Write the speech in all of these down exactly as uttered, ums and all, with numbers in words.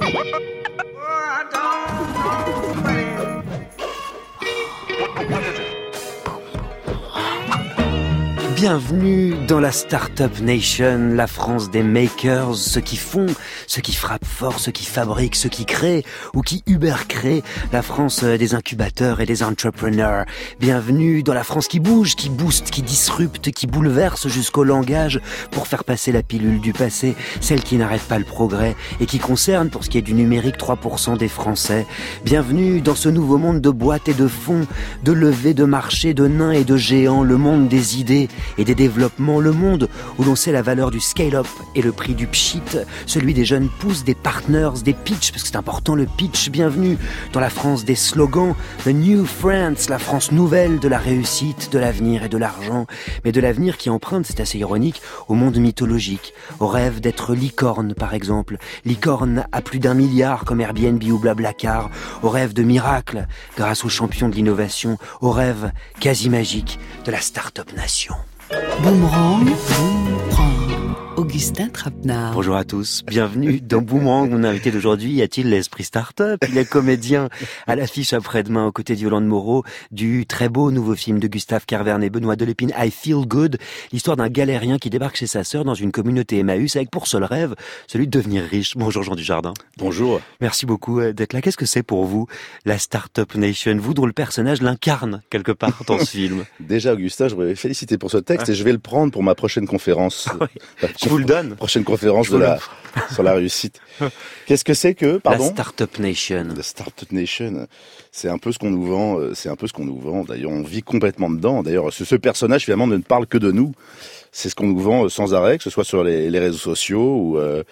Bienvenue dans la Startup Nation, la France des makers, ceux qui font, ceux qui frappent fort, ceux qui fabriquent, ceux qui créent ou qui Uber créent, la France des incubateurs et des entrepreneurs. Bienvenue dans la France qui bouge, qui booste, qui disrupte, qui bouleverse jusqu'au langage pour faire passer la pilule du passé, celle qui n'arrête pas le progrès et qui concerne, pour ce qui est du numérique, trois pour cent des Français. Bienvenue dans ce nouveau monde de boîtes et de fonds, de levées de marché, de nains et de géants, le monde des idées et des développements, le monde où l'on sait la valeur du scale-up et le prix du pchit, celui des jeunes pousses, des partners, des pitchs, parce que c'est important le pitch. Bienvenue dans la France des slogans, the new France, la France nouvelle de la réussite, de l'avenir et de l'argent, mais de l'avenir qui emprunte, c'est assez ironique, au monde mythologique, au rêve d'être licorne par exemple, licorne à plus d'un milliard comme Airbnb ou Blablacar, au rêve de miracle grâce aux champions de l'innovation, au rêve quasi magique de la Startup Nation. Boomerang, Boomerang, Augustin Trapenard. Bonjour à tous, bienvenue dans Boomerang. Mon invité d'aujourd'hui a-t-il l'esprit start-up? Il est comédien à l'affiche après-demain aux côtés de Yolande Moreau du très beau nouveau film de Gustave Carverne et Benoît Delépine, I Feel Good, l'histoire d'un galérien qui débarque chez sa sœur dans une communauté Emmaüs avec pour seul rêve celui de devenir riche. Bonjour Jean Dujardin. Bonjour. Merci beaucoup d'être là. Qu'est-ce que c'est pour vous la Startup Nation, vous dont le personnage l'incarne quelque part dans ce film? Déjà Augustin, je voudrais féliciter pour ce texte et je vais le prendre pour ma prochaine conférence. Ah oui. Je vous le donne. Prochaine conférence de la, sur la réussite. Qu'est-ce que c'est que, pardon? La Startup Nation. La Startup Nation. C'est un peu ce qu'on nous vend, c'est un peu ce qu'on nous vend. D'ailleurs, on vit complètement dedans. D'ailleurs, ce, ce personnage, finalement, ne parle que de nous. C'est ce qu'on nous vend sans arrêt, que ce soit sur les, les réseaux sociaux ou, euh,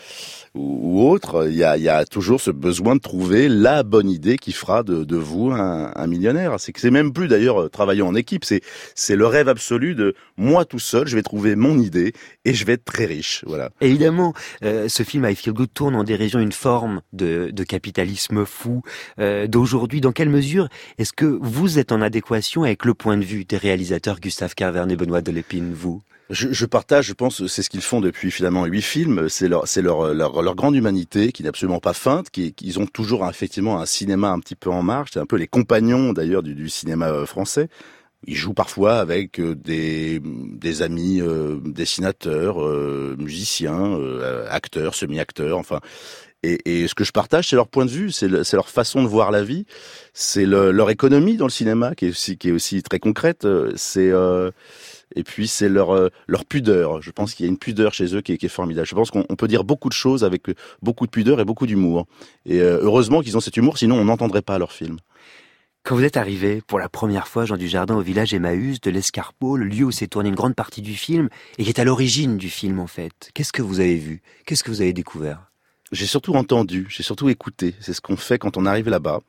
ou, ou autres. Il y a, il y a toujours ce besoin de trouver la bonne idée qui fera de, de vous un, un millionnaire. C'est que c'est même plus d'ailleurs travailler en équipe. C'est, c'est le rêve absolu de moi tout seul. Je vais trouver mon idée et je vais être très riche. Voilà. Évidemment, euh, ce film I Feel Good tourne en dérision une forme de, de capitalisme fou euh, d'aujourd'hui. Dans quelle mesure est-ce que vous êtes en adéquation avec le point de vue des réalisateurs Gustave Carverne et Benoît Delépine, vous? Je, je partage, je pense, c'est ce qu'ils font depuis finalement huit films. C'est leur, c'est leur, leur, leur grande humanité qui n'est absolument pas feinte. Qui, qu'ils ont toujours effectivement un cinéma un petit peu en marche. C'est un peu les compagnons d'ailleurs du, du cinéma français. Ils jouent parfois avec des, des amis euh, dessinateurs, euh, musiciens, euh, acteurs, semi-acteurs. Enfin, et, et ce que je partage, c'est leur point de vue, c'est, le, c'est leur façon de voir la vie, c'est le, leur économie dans le cinéma qui est aussi, qui est aussi très concrète. C'est euh, Et puis c'est leur euh, leur pudeur. Je pense qu'il y a une pudeur chez eux qui est, qui est formidable. Je pense qu'on on peut dire beaucoup de choses avec beaucoup de pudeur et beaucoup d'humour. Et euh, heureusement qu'ils ont cet humour, sinon on n'entendrait pas leurs films. Quand vous êtes arrivé pour la première fois, Jean Dujardin, au village Emmaüs de l'Escarpeau, le lieu où s'est tourné une grande partie du film et qui est à l'origine du film en fait, qu'est-ce que vous avez vu? Qu'est-ce que vous avez découvert? J'ai surtout entendu, j'ai surtout écouté. C'est ce qu'on fait quand on arrive là-bas.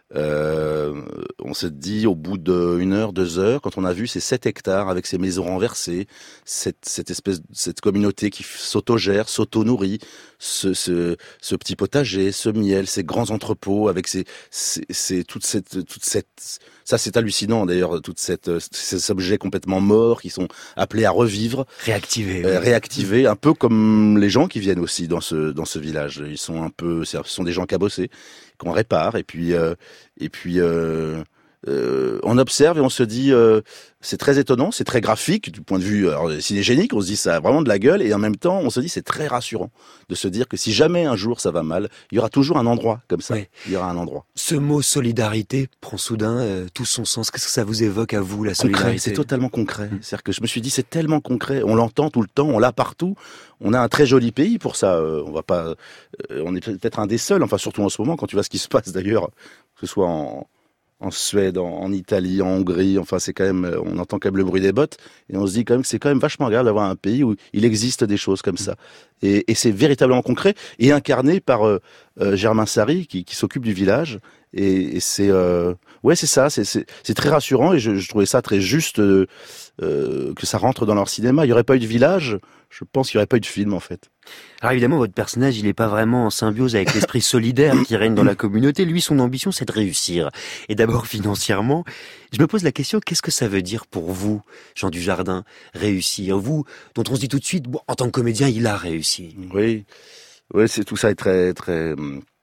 Euh, on se dit au bout d'une heure, deux heures, quand on a vu ces sept hectares avec ces maisons renversées, cette, cette espèce, cette communauté qui s'autogère, s'auto-nourrit, ce, ce, ce petit potager, ce miel, ces grands entrepôts avec ces, ces, ces toute cette, toute cette, ça c'est hallucinant d'ailleurs, toute cette, ces objets complètement morts qui sont appelés à revivre, réactivés, euh, réactivés, un peu comme les gens qui viennent aussi dans ce, dans ce village. Ils sont un peu, ce sont des gens cabossés qu'on répare et puis euh, et puis euh, euh, on observe et on se dit euh, c'est très étonnant, c'est très graphique du point de vue alors, cinégénique, on se dit ça a vraiment de la gueule et en même temps on se dit c'est très rassurant de se dire que si jamais un jour ça va mal, il y aura toujours un endroit comme ça, oui. Il y aura un endroit. Ce mot solidarité prend soudain euh, tout son sens. Qu'est-ce que ça vous évoque à vous, la solidarité? Concret, c'est totalement concret. Mmh. C'est-à-dire que je me suis dit c'est tellement concret, on l'entend tout le temps, on l'a partout. On a un très joli pays pour ça. Euh, on va pas, euh, on est peut-être un des seuls. Enfin, surtout en ce moment, quand tu vois ce qui se passe d'ailleurs, que ce soit en, en Suède, en, en Italie, en Hongrie. Enfin, c'est quand même, on entend quand même le bruit des bottes et on se dit quand même que c'est quand même vachement agréable d'avoir un pays où il existe des choses comme ça. Et, et c'est véritablement concret et incarné par euh, euh, Germain Sary qui, qui s'occupe du village. Et, et c'est, euh, ouais, c'est ça. C'est, c'est, c'est très rassurant et je, je trouvais ça très juste euh, euh, que ça rentre dans leur cinéma. Il n'y aurait pas eu de village. Je pense qu'il n'y aurait pas eu de film, en fait. Alors évidemment, votre personnage, il n'est pas vraiment en symbiose avec l'esprit solidaire qui règne dans la communauté. Lui, son ambition, c'est de réussir. Et d'abord, financièrement, je me pose la question, qu'est-ce que ça veut dire pour vous, Jean Dujardin, réussir? Vous, dont on se dit tout de suite, bon, en tant que comédien, il a réussi. Oui, oui, c'est tout ça est très, très...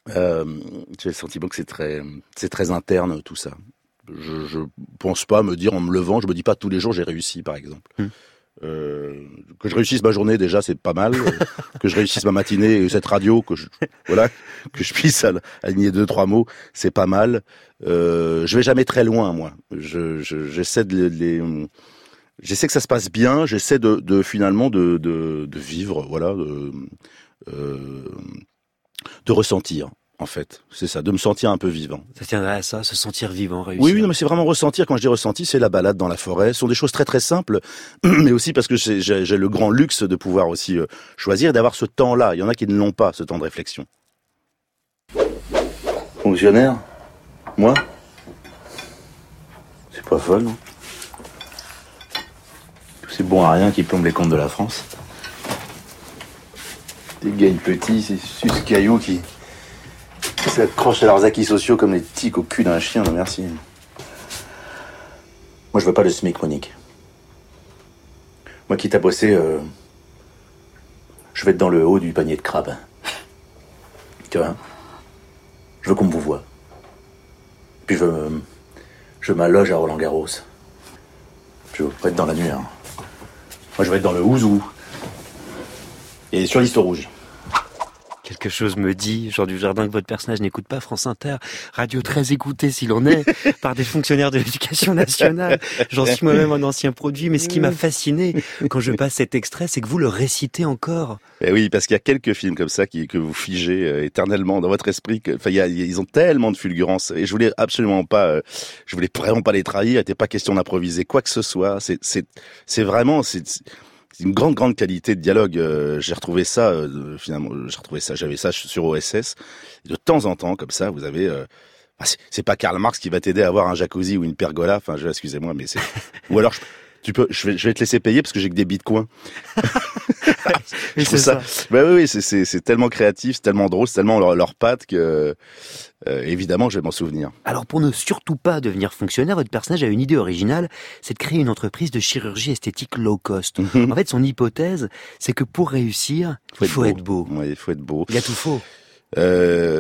Euh, j'ai le sentiment que c'est très, c'est très interne tout ça. Je, je pense pas me dire en me levant, je me dis pas tous les jours j'ai réussi par exemple. Mmh. Euh, que je réussisse ma journée déjà c'est pas mal. Que je réussisse ma matinée et cette radio, que je, voilà, que je puisse aligner deux trois mots, c'est pas mal. Euh, je vais jamais très loin moi. Je, je j'essaie de les, les j'essaie que ça se passe bien. J'essaie de, de finalement de, de, de vivre, voilà, de, euh, de ressentir. En fait, c'est ça, de me sentir un peu vivant. Ça tiendrait à ça, se sentir vivant, réussir. Oui, oui, non, mais c'est vraiment ressentir. Quand je dis ressentir, c'est la balade dans la forêt. Ce sont des choses très très simples, mais aussi parce que j'ai, j'ai, j'ai le grand luxe de pouvoir aussi euh, choisir et d'avoir ce temps-là. Il y en a qui ne l'ont pas, ce temps de réflexion. Fonctionnaire, moi, c'est pas fun, non? Tous ces bons à rien qui plombent les comptes de la France. Des gars petits, ces sus-cailloux qui s'accrochent à leurs acquis sociaux comme les tiques au cul d'un chien, non merci. Moi, je veux pas le SMIC, Monique. Moi, quitte à bosser, euh, je vais être dans le haut du panier de crabes. Tu vois? Je veux qu'on me vous voie. Puis je veux, je m'alloge à Roland-Garros. Je veux pas être dans la nuit. Hein. Moi, je vais être dans le ouzou. Et sur liste rouge. Quelque chose me dit, Jean Dujardin, que votre personnage n'écoute pas France Inter, radio très écoutée s'il en est, par des fonctionnaires de l'éducation nationale. J'en suis moi-même un ancien produit, mais ce qui m'a fasciné quand je passe cet extrait, c'est que vous le récitez encore. Et oui, parce qu'il y a quelques films comme ça qui, que vous figez euh, éternellement dans votre esprit. Que, enfin, il y a, ils ont tellement de fulgurance et je voulais absolument pas, euh, je voulais vraiment pas les trahir. Il n'était pas question d'improviser quoi que ce soit. C'est, c'est, c'est vraiment, c'est. c'est une grande, grande qualité de dialogue. Euh, j'ai retrouvé ça, euh, finalement, j'ai retrouvé ça, j'avais ça sur O S S. Et de temps en temps, comme ça, vous avez... Euh, ah, c'est, c'est pas Karl Marx qui va t'aider à avoir un jacuzzi ou une pergola. Enfin, je, excusez-moi, mais c'est... Ou alors, je, tu peux, je vais, je vais te laisser payer parce que j'ai que des bitcoins. Et c'est ça. ça. Bah oui, oui, c'est, c'est, c'est tellement créatif, c'est tellement drôle, c'est tellement leur, leur patte que... Euh, évidemment, je vais m'en souvenir. Alors, pour ne surtout pas devenir fonctionnaire, votre personnage a une idée originale, c'est de créer une entreprise de chirurgie esthétique low cost. En fait, son hypothèse, c'est que pour réussir, il faut être beau. Oui, il faut être beau. Il y a tout faux. Euh...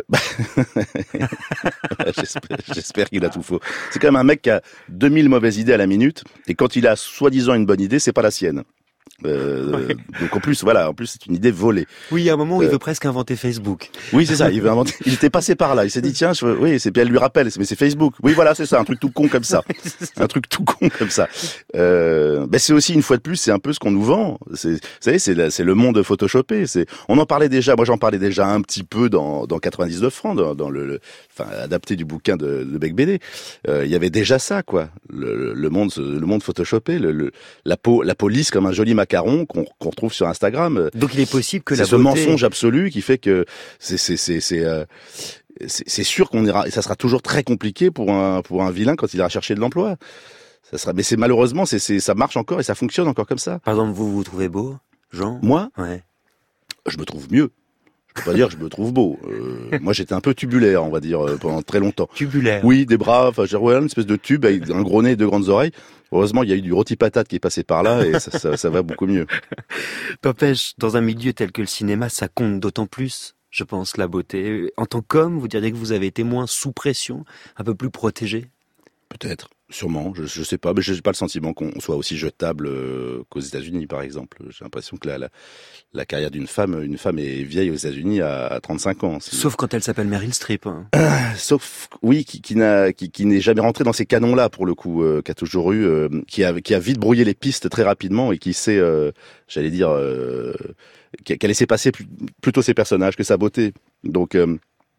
j'espère, j'espère qu'il a tout faux. C'est quand même un mec qui a deux mille mauvaises idées à la minute, et quand il a soi-disant une bonne idée, c'est pas la sienne. Euh, ouais. Donc en plus, voilà, en plus c'est une idée volée. Oui, il y a un moment où euh, il veut presque inventer Facebook. Oui, c'est ça. Il veut inventer. Il était passé par là. Il s'est dit tiens, je veux... oui, c'est. Puis elle lui rappelle, mais c'est Facebook. Oui, voilà, c'est ça, un truc tout con comme ça, un truc tout con comme ça. Euh... Ben c'est aussi une fois de plus, c'est un peu ce qu'on nous vend. C'est, vous savez, c'est, la... c'est le monde photoshopé. C'est. On en parlait déjà. Moi, j'en parlais déjà un petit peu dans dans quatre-vingt-dix-neuf francs, dans, dans le, le, enfin, adapté du bouquin de, de Bec B D. Euh, il y avait déjà ça, quoi. Le, le monde, le monde photoshopé, le, le la peau, la police comme un joli macaron qu'on, qu'on retrouve sur Instagram. Donc il est possible que c'est la ce beauté... mensonge absolu qui fait que c'est c'est c'est c'est, euh, c'est, c'est sûr qu'on ira et ça sera toujours très compliqué pour un pour un vilain quand il ira chercher de l'emploi. Ça sera mais c'est malheureusement c'est c'est ça marche encore et ça fonctionne encore comme ça. Par exemple, vous vous trouvez beau, Jean? Moi? Ouais. Je me trouve mieux. Je peux pas dire que je me trouve beau. Euh, moi, j'étais un peu tubulaire, on va dire, pendant très longtemps. Tubulaire. Oui, des bras, enfin, j'ai ouais, une espèce de tube avec un gros nez et deux grandes oreilles. Heureusement, il y a eu du rôti patate qui est passé par là et ça, ça, ça va beaucoup mieux. N'empêche, dans un milieu tel que le cinéma, ça compte d'autant plus, je pense, la beauté. En tant qu'homme, vous diriez que vous avez été moins sous pression, un peu plus protégé? Peut-être. Sûrement, je, je sais pas, mais j'ai pas le sentiment qu'on soit aussi jetable euh, qu'aux États-Unis, par exemple. J'ai l'impression que la, la, la carrière d'une femme, une femme est vieille aux États-Unis à, à trente-cinq ans. C'est... Sauf quand elle s'appelle Meryl Streep. Hein. Sauf, oui, qui, qui n'a, qui, qui n'est jamais rentré dans ces canons-là pour le coup, euh, qui a toujours eu, euh, qui a, qui a vite brouillé les pistes très rapidement et qui sait, euh, j'allais dire, euh, qui a, qui a laissé passer plus, plutôt ses personnages que sa beauté. Donc euh,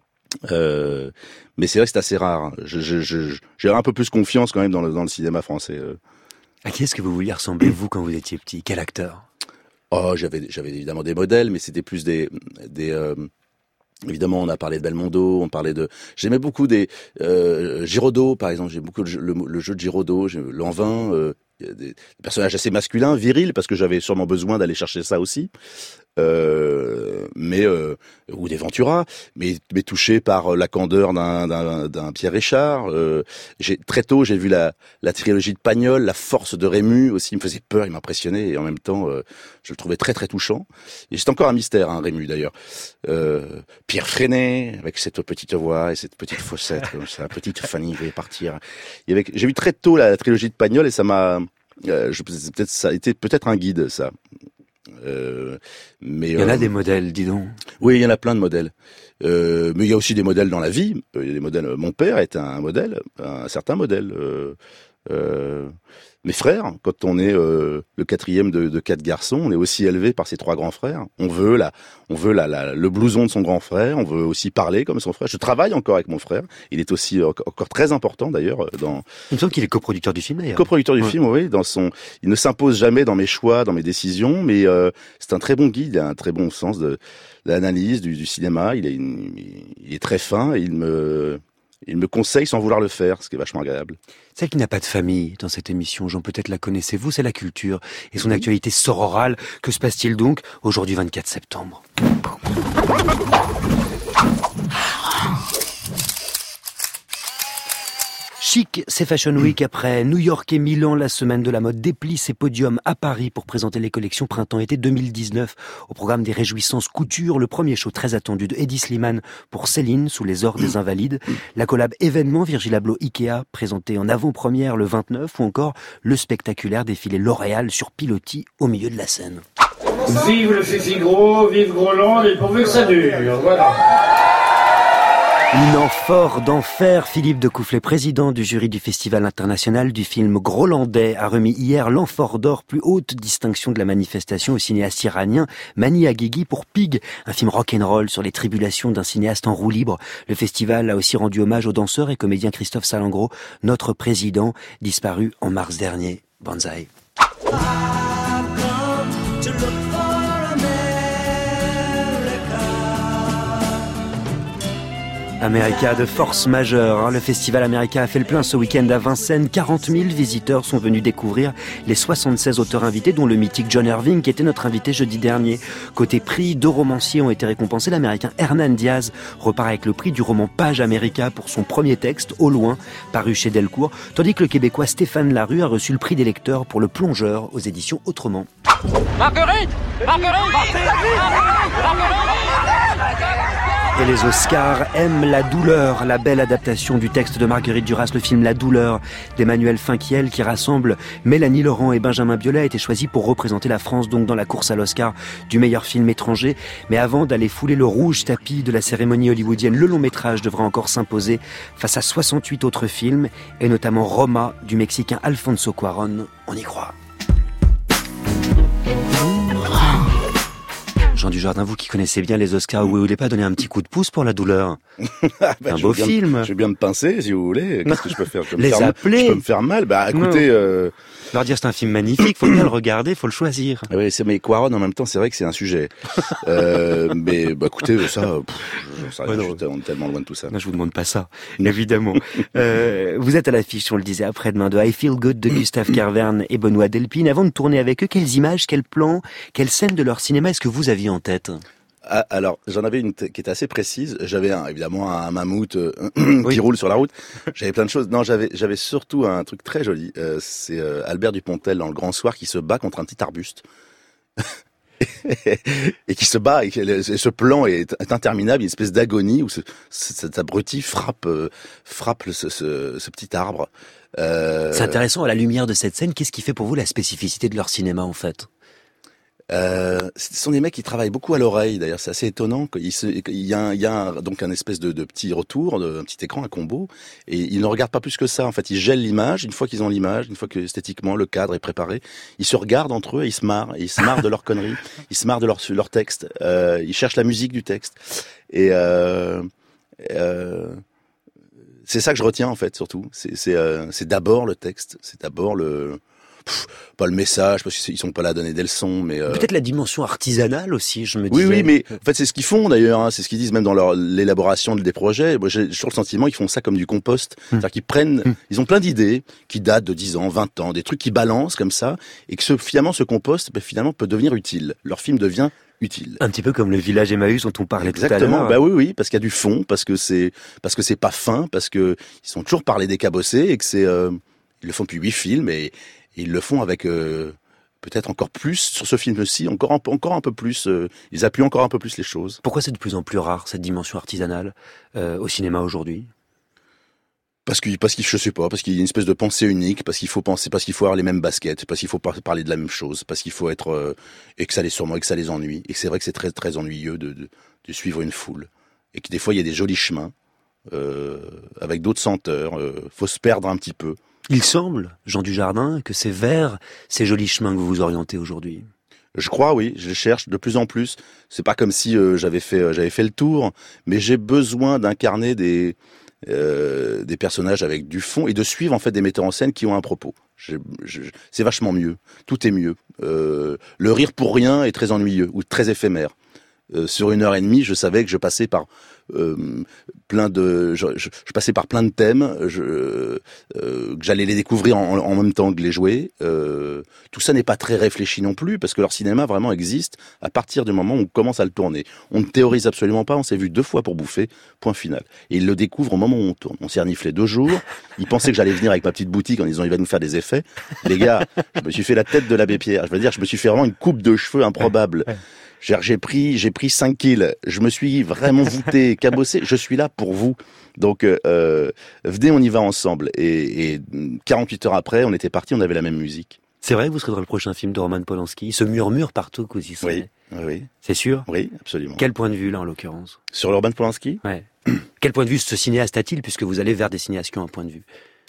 Euh, mais c'est vrai que c'est assez rare. Je, je, je, j'ai un peu plus confiance quand même dans le, dans le cinéma français. À qui est-ce que vous vouliez ressembler, vous, quand vous étiez petit? Quel acteur? Oh, j'avais, j'avais évidemment des modèles, mais c'était plus des... des euh, évidemment, on a parlé de Belmondo, on parlait de... J'aimais beaucoup des... Euh, Giraudot, par exemple. J'aime beaucoup le, le, le jeu de Giraudot, Lanvin, euh, des personnages assez masculins, virils, parce que j'avais sûrement besoin d'aller chercher ça aussi. Euh, mais euh, ou des Ventura, mais, mais touché par la candeur d'un, d'un, d'un Pierre Richard. Euh, j'ai très tôt j'ai vu la, la trilogie de Pagnol, la force de Rému aussi, il me faisait peur, il m'impressionnait et en même temps euh, je le trouvais très très touchant. Et c'est encore un mystère, hein, Rému d'ailleurs. Euh, Pierre Freinet avec cette petite voix et cette petite fossette, sa petite Fanny va partir. Et avec, j'ai vu très tôt la, la trilogie de Pagnol et ça m'a, euh, je, peut-être ça a été peut-être un guide ça. Euh, mais il y en a euh, des modèles, dis donc. Oui, il y en a plein de modèles. Euh, mais il y a aussi des modèles dans la vie. Il y a des modèles. Mon père est un modèle, un certain modèle. Euh, euh, mes frères, quand on est euh, le quatrième de, de quatre garçons, on est aussi élevé par ses trois grands frères. On veut la, on veut la, la, le blouson de son grand frère. On veut aussi parler comme son frère. Je travaille encore avec mon frère. Il est aussi encore très important d'ailleurs dans. Il me semble qu'il est coproducteur du film d'ailleurs. Coproducteur du ouais. film, oui. Dans son, il ne s'impose jamais dans mes choix, dans mes décisions, mais euh, c'est un très bon guide. Il a un très bon sens de, de l'analyse du, du cinéma. Il est, une, il est très fin. Et il me Il me conseille sans vouloir le faire, ce qui est vachement agréable. Celle qui n'a pas de famille dans cette émission, Jean, peut-être la connaissez-vous, c'est la culture et son actualité sororale. Que se passe-t-il donc aujourd'hui vingt-quatre septembre ? Chic, c'est Fashion Week après New York et Milan. La semaine de la mode déplie ses podiums à Paris pour présenter les collections printemps-été deux mille dix-neuf. Au programme des réjouissances couture, le premier show très attendu de Hedi Slimane pour Céline sous les ors des Invalides. La collab événement Virgil Abloh Ikea présentée en avant-première le vingt-neuf ou encore le spectaculaire défilé L'Oréal sur pilotis au milieu de la scène. Vive le Fifi Gros, vive Groland et pourvu que ça dure, voilà. Une amphore d'enfer. Philippe Decoufflet, président du jury du Festival international du film Grolandais, a remis hier l'amphore d'or, plus haute distinction de la manifestation, au cinéaste iranien Mani Agheghi pour Pig, un film rock'n'roll sur les tribulations d'un cinéaste en roue libre. Le festival a aussi rendu hommage au danseur et comédien Christophe Salengro, notre président, disparu en mars dernier. Banzai. America de force majeure. Le festival America a fait le plein ce week-end à Vincennes. quarante mille visiteurs sont venus découvrir les soixante-seize auteurs invités, dont le mythique John Irving, qui était notre invité jeudi dernier. Côté prix, deux romanciers ont été récompensés. L'américain Hernan Diaz repart avec le prix du roman Page America pour son premier texte, Au loin, paru chez Delcourt, tandis que le Québécois Stéphane Larue a reçu le prix des lecteurs pour Le Plongeur aux éditions Autrement. Marguerite Marguerite Et les Oscars aiment la douleur, la belle adaptation du texte de Marguerite Duras, le film La douleur d'Emmanuel Finkiel, qui rassemble Mélanie Laurent et Benjamin Biolay, a été choisi pour représenter la France donc dans la course à l'Oscar du meilleur film étranger. Mais avant d'aller fouler le rouge tapis de la cérémonie hollywoodienne, le long métrage devra encore s'imposer face à soixante-huit autres films, et notamment Roma du Mexicain Alfonso Cuarón. On y croit. Jean Dujardin, vous qui connaissez bien les Oscars, vous voulez pas donner un petit coup de pouce pour La douleur? Ah bah, un beau film. Me, je vais bien me pincer, si vous voulez. Qu'est-ce que je peux faire? Je peux me Les faire appeler. Je peux me faire mal. Bah, écoutez, euh... leur dire c'est un film magnifique, faut bien le regarder, faut le choisir. Ah oui, c'est mais Cuarón en même temps, c'est vrai que c'est un sujet. euh, mais bah écoutez, ça, pff, ça ouais, non, on est tellement loin de tout ça. Non, je vous demande pas ça, évidemment. euh, vous êtes à l'affiche, on le disait après-demain, de I Feel Good de Gustave Carverne et Benoît Delpine. Avant de tourner avec eux, quelles images, quels plans, quelles scènes de leur cinéma est-ce que vous aviez en tête? Ah, alors, j'en avais une t- qui était assez précise. J'avais un, évidemment un mammouth euh, qui oui. roule sur la route. J'avais plein de choses. Non, j'avais, j'avais surtout un truc très joli. Euh, c'est euh, Albert Dupontel dans Le Grand Soir qui se bat contre un petit arbuste. et qui se bat, et, et ce plan est, est interminable, il y a une espèce d'agonie où ce, ce, cet abruti frappe, euh, frappe ce, ce, ce petit arbre. Euh... C'est intéressant, à la lumière de cette scène, qu'est-ce qui fait pour vous la spécificité de leur cinéma en fait? Euh, ce sont des mecs qui travaillent beaucoup à l'oreille. D'ailleurs, c'est assez étonnant. Il, se, il y a, un, il y a un, donc un espèce de, de petit retour, de, un petit écran, un combo, et ils ne regardent pas plus que ça. En fait, ils gèlent l'image. Une fois qu'ils ont l'image, une fois que esthétiquement le cadre est préparé, ils se regardent entre eux et ils se marrent. Et ils se marrent de leurs conneries. Ils se marrent de leur, leur texte. Euh, ils cherchent la musique du texte. Et euh, euh, c'est ça que je retiens en fait, surtout. C'est, c'est, euh, c'est d'abord le texte. C'est d'abord le pff, pas le message, parce qu'ils sont pas là à donner des leçons, mais euh... peut-être la dimension artisanale aussi, je me oui, disais. Oui, oui, mais en fait, c'est ce qu'ils font d'ailleurs, hein, c'est ce qu'ils disent même dans leur l'élaboration des projets. Moi, j'ai toujours le sentiment qu'ils font ça comme du compost, mmh. c'est-à-dire qu'ils prennent, mmh. ils ont plein d'idées qui datent de dix ans, vingt ans, des trucs qui balancent comme ça, et que ce, finalement, ce compost, ben, finalement, peut devenir utile. Leur film devient utile. Un petit peu comme le village Emmaüs dont on parlait Exactement. tout à l'heure. Bah oui, oui, parce qu'il y a du fond, parce que c'est, parce que c'est pas fin, parce que ils sont toujours par les décabossés et que c'est, euh, ils le font depuis huit films et, et ils le font avec euh, peut-être encore plus sur ce film-ci, encore un peu, encore un peu plus. Euh, ils appuient encore un peu plus les choses. Pourquoi c'est de plus en plus rare cette dimension artisanale euh, au cinéma aujourd'hui? Parce que, parce qu'il, je sais pas, parce qu'il y a une espèce de pensée unique, parce qu'il faut penser, parce qu'il faut avoir les mêmes baskets, parce qu'il faut parler de la même chose, parce qu'il faut être, euh, et que ça les sûrement, et que ça les ennuie. Et que c'est vrai que c'est très, très ennuyeux de, de, de suivre une foule. Et que des fois, il y a des jolis chemins, euh, avec d'autres senteurs, euh, faut se perdre un petit peu. Il semble, Jean Dujardin, que c'est vers ces jolis chemins que vous vous orientez aujourd'hui. Je crois, oui, je les cherche de plus en plus. C'est pas comme si euh, j'avais fait, euh, j'avais fait le tour, mais j'ai besoin d'incarner des, Euh, des personnages avec du fond et de suivre en fait des metteurs en scène qui ont un propos. Je, je, c'est vachement mieux. Tout est mieux. Euh, le rire pour rien est très ennuyeux ou très éphémère. Euh, sur une heure et demie, je savais que je passais par euh, plein de, je, je, je passais par plein de thèmes, je, euh, que j'allais les découvrir en, en même temps que les jouer. Euh, tout ça n'est pas très réfléchi non plus, parce que leur cinéma vraiment existe à partir du moment où on commence à le tourner. On ne théorise absolument pas. On s'est vu deux fois pour bouffer. Point final. Et ils le découvrent au moment où on tourne. On s'est reniflé deux jours. Ils pensaient que j'allais venir avec ma petite boutique en disant il va nous faire des effets. Les gars, je me suis fait la tête de l'abbé Pierre. Je veux dire, je me suis fait vraiment une coupe de cheveux improbable. J'ai pris, j'ai pris cinq kills. Je me suis vraiment voûté, cabossé. Je suis là pour vous. Donc, euh, venez, on y va ensemble. Et, et quarante-huit heures après, on était partis, on avait la même musique. C'est vrai que vous serez dans le prochain film de Roman Polanski. Il se murmure partout que vous y serez. Oui, oui. C'est sûr? Oui, absolument. Quel point de vue, là, en l'occurrence? Sur Roman Polanski? Ouais. Quel point de vue ce cinéaste a-t-il, puisque vous allez vers des cinéastes qui ont un point de vue?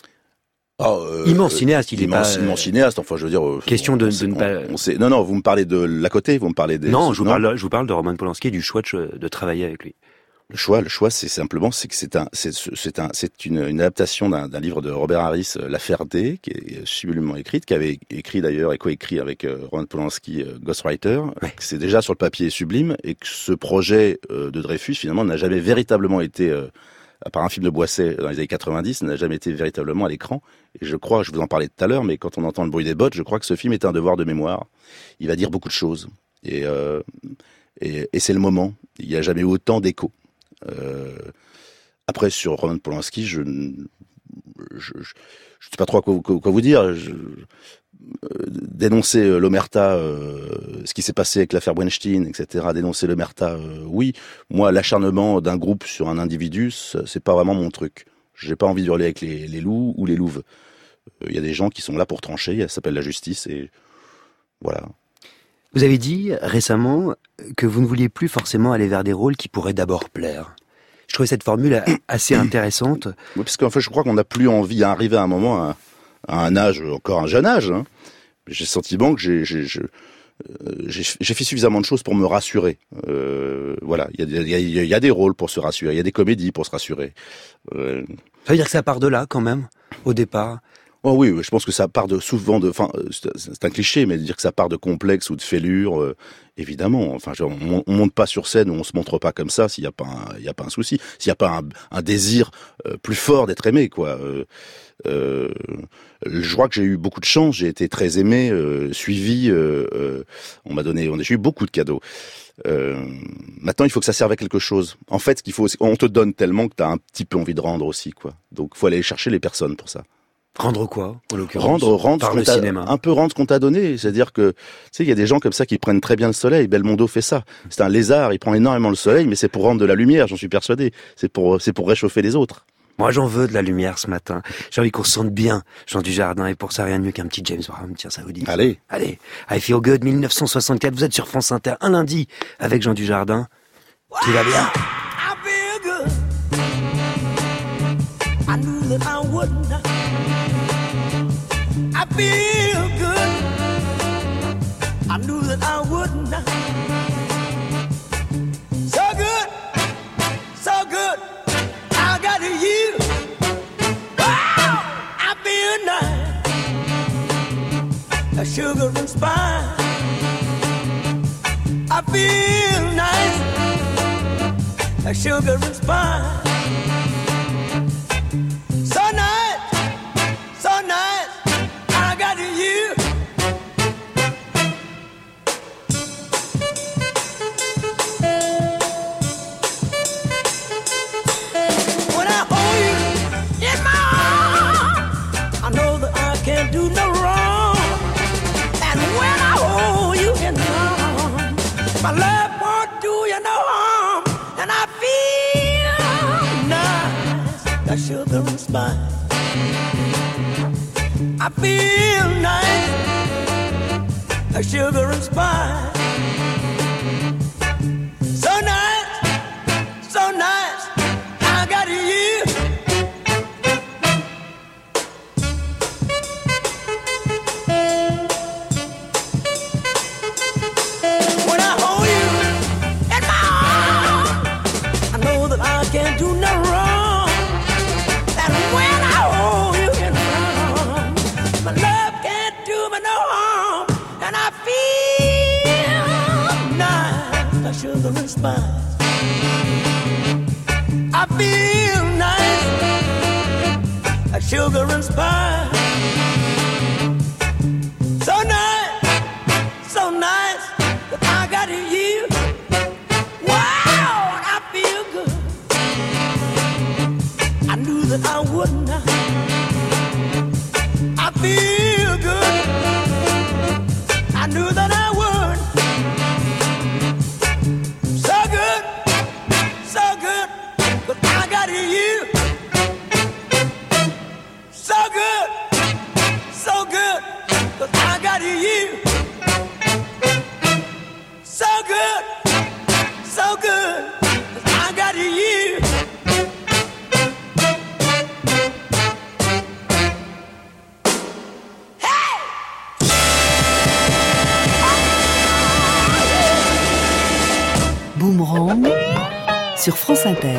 Oh, euh, immense cinéaste, il immense, est pas... Immense cinéaste, enfin, je veux dire... Euh, question de, sait, de ne on, pas... On sait, non, non, vous me parlez de l'à côté, vous me parlez des... Non, je vous, non parle, je vous parle de Roman Polanski et du choix de, de travailler avec lui. Le choix, le choix, c'est simplement, c'est que c'est un, c'est, c'est un, c'est une, une adaptation d'un, d'un livre de Robert Harris, L'affaire D, qui est sublimement écrite, qui avait écrit d'ailleurs et coécrit avec euh, Roman Polanski, euh, Ghostwriter. Ouais. C'est déjà sur le papier sublime, et que ce projet euh, de Dreyfus, finalement, n'a jamais véritablement été... Euh, à part un film de Boisset dans les années quatre-vingt-dix, n'a jamais été véritablement à l'écran. Et je crois, je vous en parlais tout à l'heure, mais quand on entend le bruit des bottes, je crois que ce film est un devoir de mémoire. Il va dire beaucoup de choses. Et, euh, et, et c'est le moment. Il n'y a jamais eu autant d'écho. Euh, après, sur Roman Polanski, je ne je, je, je sais pas trop quoi, quoi, quoi vous dire. Je, euh, dénoncer l'omerta, euh, ce qui s'est passé avec l'affaire Weinstein, et cetera. Dénoncer l'omerta, euh, oui. Moi, l'acharnement d'un groupe sur un individu, c'est pas vraiment mon truc. J'ai pas envie de hurler avec les, les loups ou les louves. Il euh, y a des gens qui sont là pour trancher. Ça s'appelle la justice et voilà. Vous avez dit récemment que vous ne vouliez plus forcément aller vers des rôles qui pourraient d'abord plaire. Je trouvais cette formule assez intéressante. Oui, parce qu'en fait, je crois qu'on n'a plus envie d'arriver à un moment, à, à un âge, encore un jeune âge. Hein. J'ai le sentiment que j'ai, j'ai, j'ai, j'ai, j'ai fait suffisamment de choses pour me rassurer. Euh, voilà, il y a, y, a, y a des rôles pour se rassurer, il y a des comédies pour se rassurer. Euh... Ça veut dire que ça part de là, quand même, au départ? Oh oui, je pense que ça part de souvent de, enfin, c'est un cliché, mais de dire que ça part de complexe ou de fêlure, euh, évidemment. Enfin, on, on monte pas sur scène ou on se montre pas comme ça s'il y a pas, un, il y a pas un souci, s'il y a pas un, un désir euh, plus fort d'être aimé, quoi. Euh, euh, je crois que j'ai eu beaucoup de chance, j'ai été très aimé, euh, suivi. Euh, euh, on m'a donné, on a j'ai eu beaucoup de cadeaux. Euh, maintenant, il faut que ça serve à quelque chose. En fait, ce qu'il faut, on te donne tellement que t'as un petit peu envie de rendre aussi, quoi. Donc, faut aller chercher les personnes pour ça. Rendre quoi, en l'occurrence? Rendre, rendre par le cinéma. Un peu rendre ce qu'on t'a donné. C'est-à-dire que, tu sais, il y a des gens comme ça qui prennent très bien le soleil. Belmondo fait ça. C'est un lézard, il prend énormément le soleil, mais c'est pour rendre de la lumière, j'en suis persuadé. C'est pour, c'est pour réchauffer les autres. Moi, j'en veux de la lumière ce matin. J'ai envie qu'on se sente bien, Jean Dujardin, et pour ça, rien de mieux qu'un petit James Brown. Tiens, ça vous dit? Allez. Allez. I Feel Good, mille neuf cent soixante-quatre. Vous êtes sur France Inter, un lundi, avec Jean Dujardin. Tout va bien. I feel good. I knew that I wouldn't. I feel good. I knew that I wouldn't. So good, so good. I got you. Wow, I feel nice. sugar and spice. I feel nice, like sugar and spice. So nice, so nice, I got you. When I hold you in my arms, I know that I can't do no wrong. And when I hold you in my arms, my love won't do you no harm. And I feel nice, like sugar and spice. I feel nice, like sugar and spice. So nice, so nice, I got you. When I hold you in my arms, I know that I can't do no wrong. And when I hold you in my arms, my love can't do me no harm. And I feel nice, like sugar and spice. I feel nice, like sugar and spice. So nice, so nice, that I got you. Wow, I feel good. I knew that I would not. I feel good. I knew that I would. So good, so good, but I got you. So good, so good, but I got you. So good, so good, but I got you. Boomerang sur France Inter.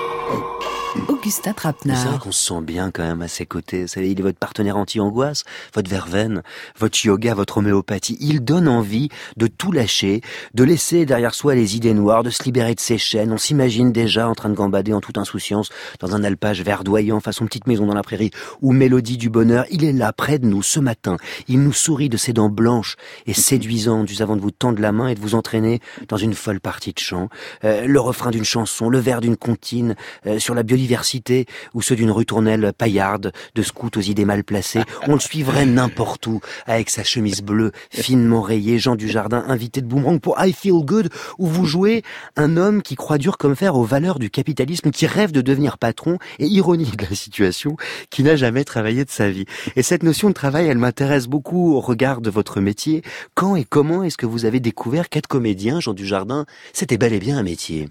Augustin C'est Trapenard. vrai qu'on se sent bien quand même à ses côtés. Vous savez, il est votre partenaire anti-angoisse, votre verveine, votre yoga, votre homéopathie. Il donne envie de tout lâcher, de laisser derrière soi les idées noires, de se libérer de ses chaînes. On s'imagine déjà en train de gambader en toute insouciance dans un alpage verdoyant façon petite maison dans la prairie ou mélodie du bonheur. Il est là, près de nous, ce matin. Il nous sourit de ses dents blanches et séduisantes juste avant de vous tendre la main et de vous entraîner dans une folle partie de chant. Euh, le refrain d'une chanson, le vers d'une comptine, euh, sur la biodiversité ou ceux d'une ritournelle paillarde de scout aux idées mal placées. On le suivrait n'importe où avec sa chemise bleue finement rayée. Jean Dujardin, invité de Boomerang pour I Feel Good, où vous jouez un homme qui croit dur comme fer aux valeurs du capitalisme, qui rêve de devenir patron et, ironie de la situation, qui n'a jamais travaillé de sa vie. Et cette notion de travail, elle m'intéresse beaucoup au regard de votre métier. Quand et comment est-ce que vous avez découvert qu'être comédien, Jean Dujardin, c'était bel et bien un métier?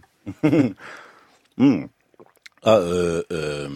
mmh. Ah, euh, euh,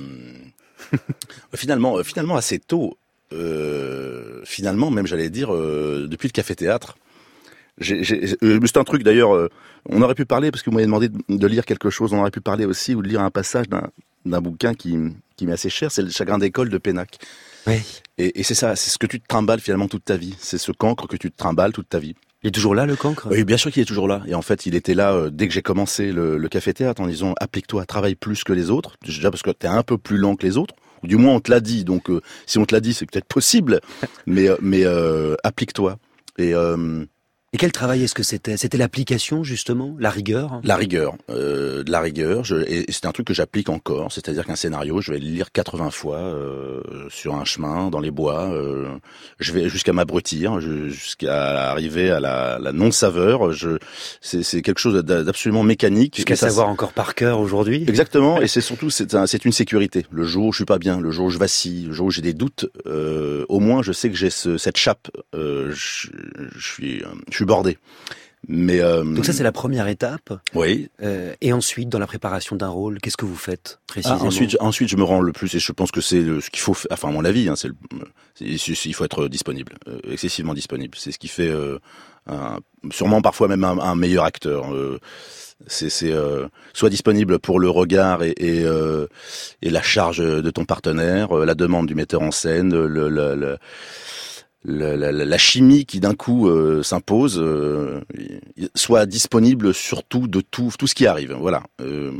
finalement, finalement assez tôt. Euh, finalement, même j'allais dire euh, depuis le café-théâtre. J'ai, j'ai, euh, c'est un truc d'ailleurs. Euh, on aurait pu parler parce que vous m'avez demandé de, de lire quelque chose. On aurait pu parler aussi ou de lire un passage d'un, d'un bouquin qui, qui m'est assez cher. C'est Le Chagrin d'école de Pénac. Oui. Et, et c'est ça, c'est ce que tu te trimbales finalement toute ta vie. C'est ce cancre que tu te trimbales toute ta vie. Il est toujours là, le cancre? Oui, bien sûr qu'il est toujours là. Et en fait, il était là euh, dès que j'ai commencé le, le café-théâtre en disant applique-toi, travaille plus que les autres. Déjà parce que t'es un peu plus lent que les autres. Ou du moins on te l'a dit. Donc euh, si on te l'a dit, c'est peut-être possible. mais mais euh, applique-toi. Et euh, Et quel travail est-ce que c'était? C'était l'application, justement? La rigueur? La rigueur. Euh, de la rigueur. Je, et, et c'est un truc que j'applique encore. C'est-à-dire qu'un scénario, je vais le lire quatre-vingts fois euh, sur un chemin, dans les bois. Euh, je vais jusqu'à m'abrutir, je, jusqu'à arriver à la, la non-saveur. Je, c'est, c'est quelque chose d'absolument mécanique. Jusqu'à ça, savoir encore par cœur aujourd'hui? Exactement. Et c'est surtout, c'est, un, c'est une sécurité. Le jour où je suis pas bien, le jour où je vacille, le jour où j'ai des doutes, euh, au moins je sais que j'ai ce, cette chape. Euh, je, je suis... Je suis bordé. Mais euh, donc ça c'est la première étape. Oui. Euh, et ensuite dans la préparation d'un rôle, qu'est-ce que vous faites précisément? ah, Ensuite, ensuite je me rends le plus et je pense que c'est le, ce qu'il faut. Enfin, à mon avis, hein, c'est, le, c'est il faut être disponible, euh, excessivement disponible. C'est ce qui fait euh, un, sûrement parfois même un, un meilleur acteur. Euh, c'est, c'est euh, soit disponible pour le regard et, et, euh, et la charge de ton partenaire, euh, la demande du metteur en scène, le, le, le le, la, la chimie qui d'un coup euh, s'impose euh, soit disponible sur tout, de tout, tout ce qui arrive. Voilà. Euh,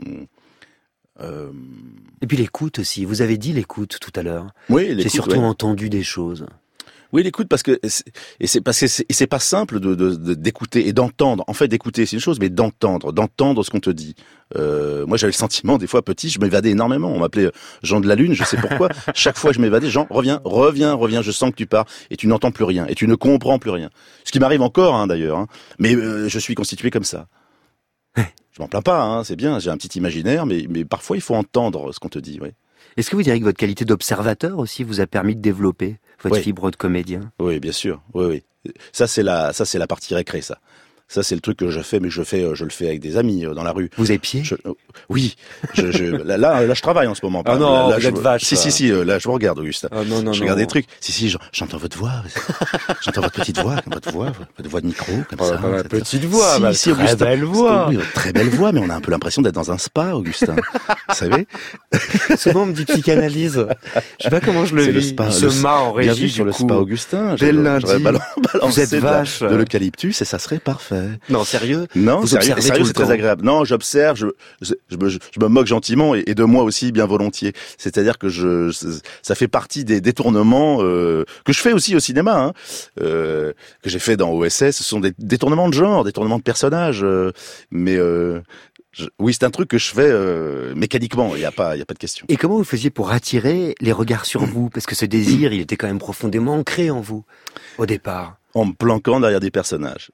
euh... Et puis l'écoute aussi. Vous avez dit l'écoute tout à l'heure. Oui, l'écoute. J'ai surtout ouais. entendu des choses. Oui, l'écoute, parce que c'est, et c'est parce que c'est, et c'est pas simple de, de, de d'écouter et d'entendre. En fait, d'écouter c'est une chose, mais d'entendre, d'entendre ce qu'on te dit. Euh, moi, j'avais le sentiment, des fois petit, je m'évadais énormément. On m'appelait Jean de la Lune, je sais pourquoi. Chaque fois, je m'évadais. Jean, reviens, reviens, reviens. Je sens que tu pars et tu n'entends plus rien et tu ne comprends plus rien. Ce qui m'arrive encore, hein, d'ailleurs. Hein. Mais euh, je suis constitué comme ça. Je m'en plains pas, hein, c'est bien. J'ai un petit imaginaire, mais mais parfois, il faut entendre ce qu'on te dit. Oui. Est-ce que vous diriez que votre qualité d'observateur aussi vous a permis de développer votre oui. fibre de comédien? Oui, bien sûr. Oui, oui. Ça c'est la, ça c'est la partie récré, ça. Ça c'est le truc que je fais, mais je fais, je le fais avec des amis dans la rue. Vous épiez? je, Oui. Je, je, là, là, là, je travaille en ce moment. Ah non, là, vous je, êtes vache. Si, si, si. Là, je vous regarde, Augustin. Ah non, non, je non. regarde des trucs. Si, si. J'entends votre voix. J'entends votre petite voix, votre voix, votre voix de micro, comme oh, ça. Pas ma petite voix, si, ma si, très Augustin. belle voix. Oui, très belle voix, mais on a un peu l'impression d'être dans un spa, Augustin. Vous savez? Souvent on me dit psychanalyse. Je sais pas comment je le C'est vis. le spa. Il se marre en régie. Bienvenue sur le coup. spa Augustin. Dès le lundi. Vous êtes vache. De, de l'eucalyptus et ça serait parfait. Non, sérieux? Non, vous sérieux, observez sérieux tout c'est le très temps. agréable. Non, j'observe, je, je, je, me, je me moque gentiment et, et de moi aussi bien volontiers. C'est-à-dire que je, ça fait partie des détournements euh, que je fais aussi au cinéma, hein, euh, que j'ai fait dans O S S. Ce sont des détournements de genre, détournements de personnages, euh, mais euh, je, oui, c'est un truc que je fais euh, mécaniquement. Il y a pas, il y a pas de question. Et comment vous faisiez pour attirer les regards sur vous? Parce que ce désir, il était quand même profondément ancré en vous au départ. En me planquant derrière des personnages.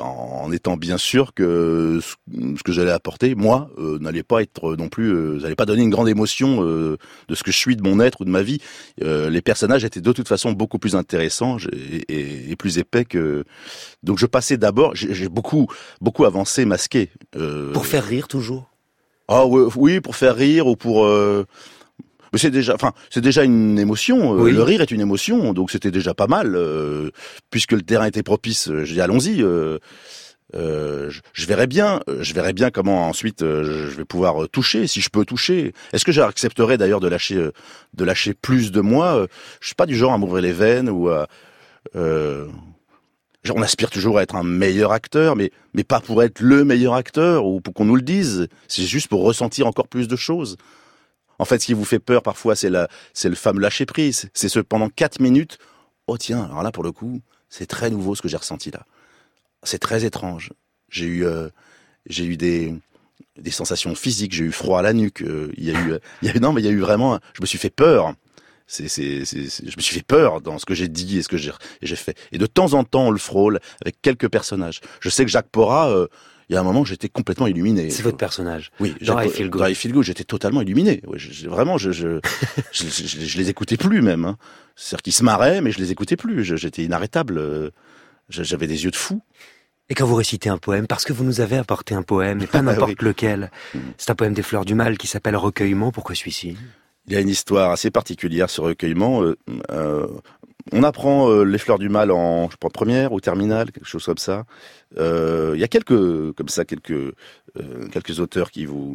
En étant bien sûr que ce que j'allais apporter, moi, euh, n'allait pas être non plus, euh, n'allait pas donner une grande émotion euh, de ce que je suis, de mon être ou de ma vie. Euh, les personnages étaient de toute façon beaucoup plus intéressants et, et, et plus épais que. Donc je passais d'abord, j'ai, j'ai beaucoup, beaucoup avancé, masqué. Euh... Pour faire rire toujours. Ah oui, oui, pour faire rire ou pour. Euh... Mais c'est déjà, enfin, c'est déjà une émotion. Oui. Le rire est une émotion, donc c'était déjà pas mal, euh, puisque le terrain était propice. Je dis allons-y. Euh, euh, je, je verrai bien, je verrai bien comment ensuite euh, je vais pouvoir toucher, si je peux toucher. Est-ce que j'accepterais d'ailleurs de lâcher, de lâcher plus de moi? Je suis pas du genre à m'ouvrir les veines ou à. Euh, on aspire toujours à être un meilleur acteur, mais mais pas pour être le meilleur acteur ou pour qu'on nous le dise. C'est juste pour ressentir encore plus de choses. En fait, ce qui vous fait peur parfois, c'est la, c'est le fameux lâcher prise. C'est ce pendant quatre minutes. Oh tiens, alors là pour le coup, c'est très nouveau ce que j'ai ressenti là. C'est très étrange. J'ai eu, euh, j'ai eu des, des sensations physiques. J'ai eu froid à la nuque. Euh, il y a eu, il y a eu non, mais il y a eu vraiment. Je me suis fait peur. C'est, c'est, c'est, c'est, je me suis fait peur dans ce que j'ai dit et ce que j'ai, et j'ai fait. Et de temps en temps, on le frôle avec quelques personnages. Je sais que Jacques Porrat. Euh, Il y a un moment, j'étais complètement illuminé. C'est votre personnage. Oui, dans I Feel Good. Dans I Feel Good, j'étais totalement illuminé. Ouais, je, je, vraiment, je je, je, je, je, je les écoutais plus même. Hein. C'est-à-dire qu'ils se marraient, mais je les écoutais plus. Je, j'étais inarrêtable. J'avais des yeux de fou. Et quand vous récitez un poème, parce que vous nous avez apporté un poème, et pas n'importe oui. lequel, c'est un poème des Fleurs du Mal qui s'appelle Recueillement. Pourquoi celui-ci? Il y a une histoire assez particulière sur Recueillement. Euh, euh, on apprend euh, les Fleurs du Mal en, je pense, première ou terminale, quelque chose comme ça. Il euh, y a quelques, comme ça, quelques, euh, quelques auteurs qui vous,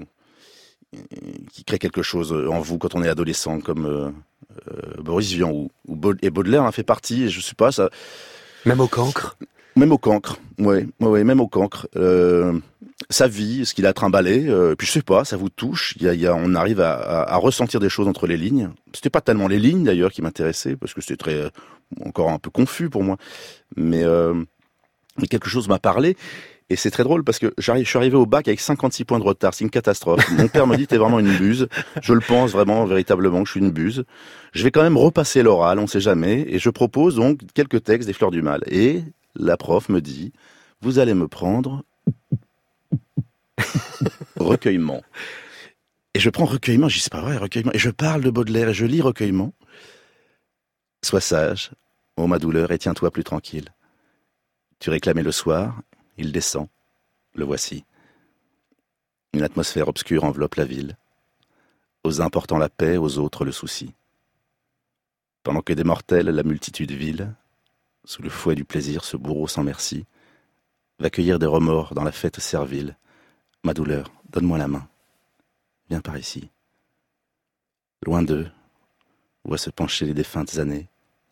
qui créent quelque chose en vous quand on est adolescent, comme euh, euh, Boris Vian ou, ou Baud- et Baudelaire en fait partie. Et je sais pas ça. Même au cancre. Même au cancre, ouais, ouais, ouais même au cancre. Euh, sa vie, ce qu'il a trimballé, euh, puis je sais pas, ça vous touche. Il y a, il y a, on arrive à, à, à ressentir des choses entre les lignes. C'était pas tellement les lignes d'ailleurs qui m'intéressaient, parce que c'était très, euh, encore un peu confus pour moi. Mais, euh, mais quelque chose m'a parlé. Et c'est très drôle parce que j'arrive, je suis arrivé au bac avec cinquante-six points de retard. C'est une catastrophe. Mon père me dit t'es vraiment une buse. Je le pense vraiment, véritablement, que je suis une buse. Je vais quand même repasser l'oral, on sait jamais. Et je propose donc quelques textes des Fleurs du Mal. Et la prof me dit, vous allez me prendre Recueillement. Et je prends Recueillement, je dis c'est pas vrai, Recueillement. Et je parle de Baudelaire et je lis Recueillement. Sois sage, ô ma douleur, et tiens-toi plus tranquille. Tu réclamais le soir, il descend, le voici. Une atmosphère obscure enveloppe la ville. Aux uns portant la paix, aux autres le souci. Pendant que des mortels, la multitude vile, sous le fouet du plaisir, ce bourreau sans merci, va cueillir des remords dans la fête servile. Ma douleur, donne-moi la main. Viens par ici. Loin d'eux, vois se pencher les défuntes années,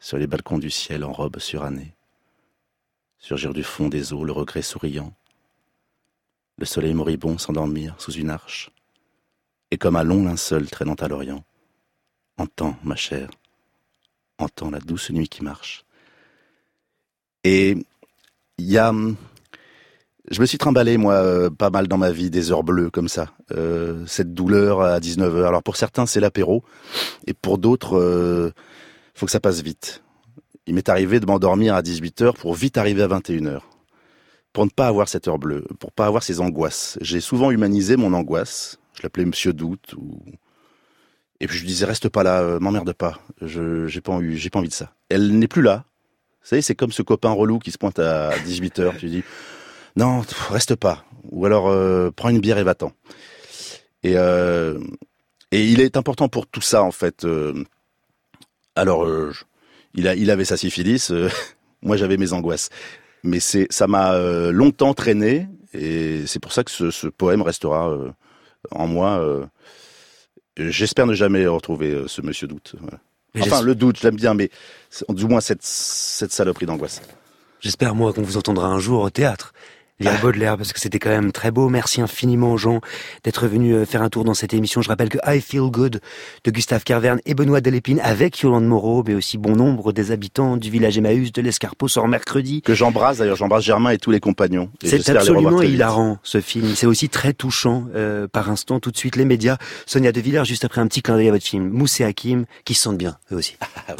sur les balcons du ciel en robe surannée. Surgir du fond des eaux le regret souriant. Le soleil moribond s'endormir sous une arche. Et comme un long linceul traînant à l'orient. Entends, ma chère, entends la douce nuit qui marche. Et il y a... Je me suis trimballé, moi, euh, pas mal dans ma vie, des heures bleues comme ça. Euh, cette douleur à dix-neuf heures. Alors pour certains, c'est l'apéro. Et pour d'autres, euh, faut que ça passe vite. Il m'est arrivé de m'endormir à dix-huit heures pour vite arriver à vingt et une heures. Pour ne pas avoir cette heure bleue, pour pas avoir ces angoisses. J'ai souvent humanisé mon angoisse. Je l'appelais Monsieur Doute. Ou... Et puis je lui disais, reste pas là, euh, m'emmerde pas. Je, j'ai pas envie, j'ai pas envie de ça. Elle n'est plus là. Vous savez, c'est comme ce copain relou qui se pointe à dix-huit heures. Tu dis, non, reste pas. Ou alors, euh, prends une bière et va-t'en. Et, euh, et il est important pour tout ça, en fait. Euh, alors, euh, je, il, a, il avait sa syphilis, euh, moi j'avais mes angoisses. Mais c'est, ça m'a euh, longtemps traîné, et c'est pour ça que ce, ce poème restera euh, en moi. Euh, j'espère ne jamais retrouver euh, ce Monsieur Doute. Voilà. Enfin, le doute, je l'aime bien, mais du moins cette, cette saloperie d'angoisse. J'espère, moi, qu'on vous entendra un jour au théâtre. Lire Baudelaire, parce que c'était quand même très beau. Merci infiniment, Jean, d'être venu faire un tour dans cette émission. Je rappelle que I Feel Good de Gustave Kervern et Benoît Delépine, avec Yolande Moreau, mais aussi bon nombre des habitants du village Emmaüs de l'Escarpeau, sort mercredi. Que j'embrasse, d'ailleurs, j'embrasse Germain et tous les compagnons. Et c'est absolument hilarant, ce film. C'est aussi très touchant, euh, par instant. Tout de suite, les médias. Sonia De Villers, juste après un petit clin d'œil à votre film. Mousse et Hakim, qui se sentent bien, eux aussi.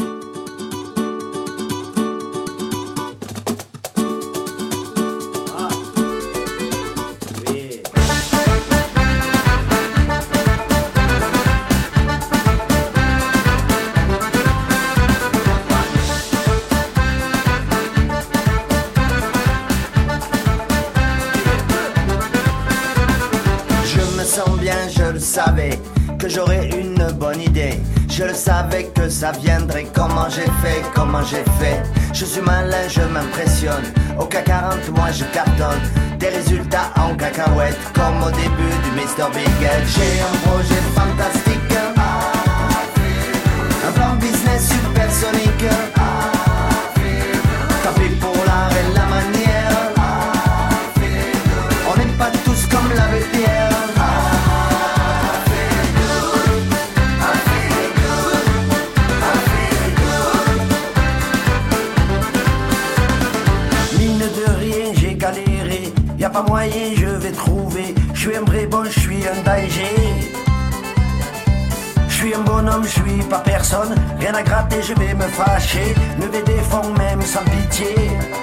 Que j'aurais une bonne idée. Je le savais que ça viendrait. Comment j'ai fait, comment j'ai fait. Je suis malin, je m'impressionne. Au C A C quarante, moi je cartonne. Des résultats en cacahuète, comme au début du mister Bigel. J'ai un projet fantastique, un plan business supersonique. Tant pis pour l'art et la manière. On n'est pas tous comme l'abbé Pierre. Y'a pas moyen, je vais trouver. Je suis un vrai bon, je suis un danger. Je suis un bonhomme, je suis pas personne. Rien à gratter, je vais me fâcher. Lever des fonds même sans pitié.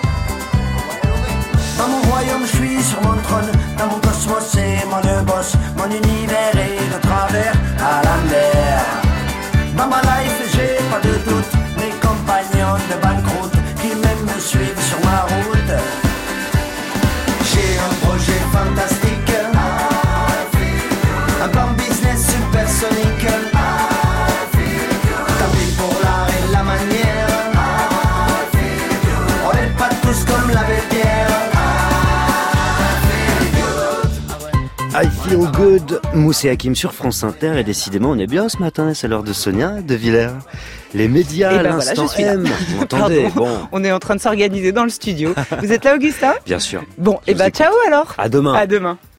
Dans mon royaume, je suis sur mon trône. Dans mon cosmos, c'est moi le boss. Mon univers est de travers à l'envers. Dans ma life, j'ai pas de doute. Mes compagnons de banqueroute qui même me suivent sur ma route. J'ai un projet fantastique, un plan business supersonique. Tant pis pour l'art et la manière. On n'est pas tous comme l'abbé Pierre. I Feel Good, Mousse et Hakim sur France Inter. Et décidément, on est bien ce matin. C'est l'heure de Sonia De Villers. Les médias, ben l'instant voilà, M. Vous entendez? Bon. On est en train de s'organiser dans le studio. Vous êtes là, Augustin? Bien sûr. Bon, et bah ciao alors. À demain. À demain.